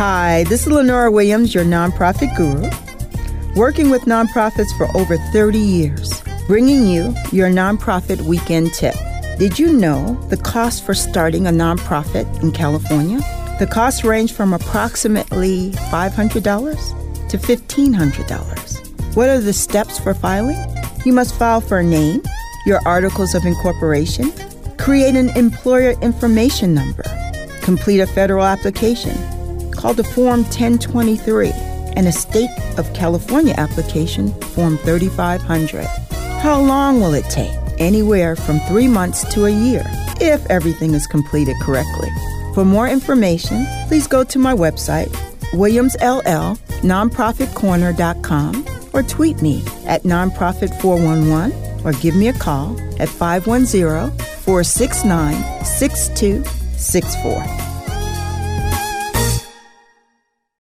Hi, this is Lenora Williams, your nonprofit guru, working with nonprofits for over 30 years, bringing you your nonprofit weekend tip. Did you know the cost for starting a nonprofit in California? The costs range from approximately $500 to $1,500. What are the steps for filing? You must file for a name, your articles of incorporation, create an employer information number, complete a federal application called a Form 1023, and a State of California application, Form 3500. How long will it take? Anywhere from 3 months to a year, if everything is completed correctly. For more information, please go to my website, williamsllnonprofitcorner.com, or tweet me at nonprofit411, or give me a call at 510-469-6264.